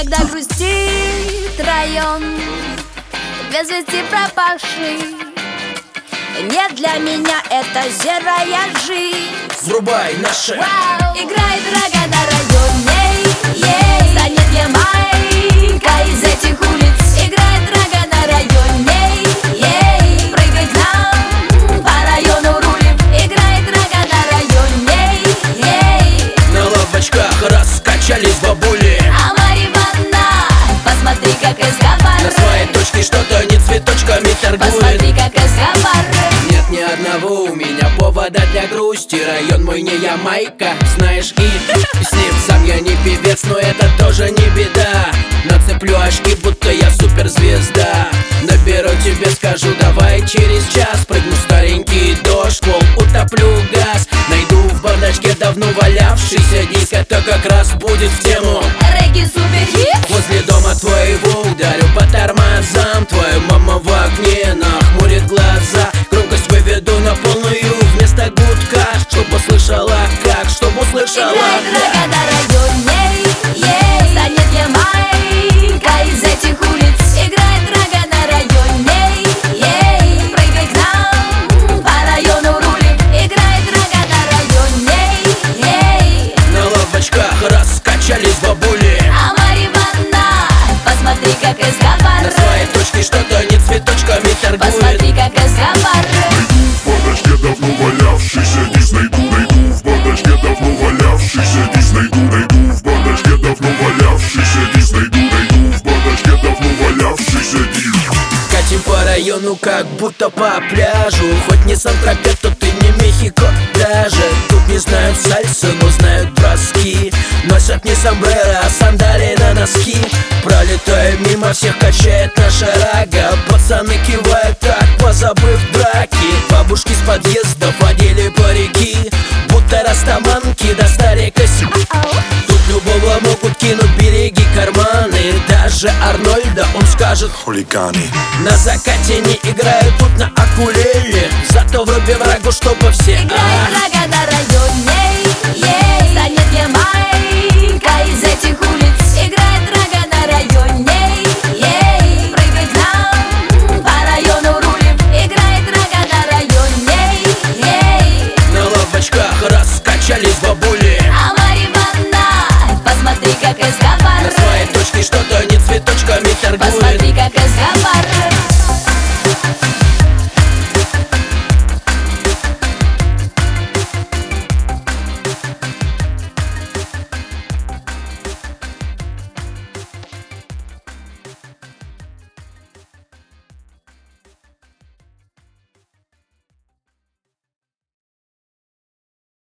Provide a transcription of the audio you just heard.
когда грустит район, без вести пропавший. Нет, для меня это серая жизнь. Врубай наши. Играет рога на районе, станет Ямайка из этих улиц. Играет рога на районе, прыгать нам по району рулим. Играет рога на районе, на лавочках раскачались бабули. а Мариванна, посмотри, как Эскобар. На своей точке что-то не цветочками торгует. Посмотри, как Эскобар. Нет ни одного у меня повода для грусти. Район мой не Ямайка, знаешь, и с ним сам я не певец, но это тоже не беда. Нацеплю очки, будто я суперзвезда. Наберу тебе, скажу, давай через час. Прыгну старенький дождь, школ, утоплю газ. Найду в бардачке давно валявшийся диск. Это как раз будет в тему Регги суперхит. возле дома твоего ударю по тормозам. Твоя мама в окне нахмурит глаза. Громкость выведу на полную вместо гудка, чтоб услышала как, чтоб услышала Играет как. рога на районе, станет Ямайка из этих улиц. Играет рога на районе, прыгай к нам по району рулим. Играет рога на районе, На лавочках раскачались бабули. а Мариванна, посмотри, как Эскобар. На своей точке что-то не цветочками торгует. Посмотри, как Эскобар. В бардачке давно валявшийся диск найду. В бардачке давно валявшийся диск найду. В бардачке давно валявшийся диск найду. В бардачке давно валявшийся диск. Катим по району, как будто по пляжу. Хоть не Сан-Тропе, то ты не Мехико даже. Тут не знают сальсу, но знают броски. Носят не сомбреро, а сандалии на носки. Пролетая мимо, всех качает наша рага. Пацаны кивают так, позабыв драки. Бабушки с подъездов водили парики, будто растаманки достали косяки. Тут любого могут кинуть береги карманы. Даже Арнольда он скажет: Хулиганы. на закате не играют тут на акулеле. Зато вруби врагу, чтобы все Играет рога на районе.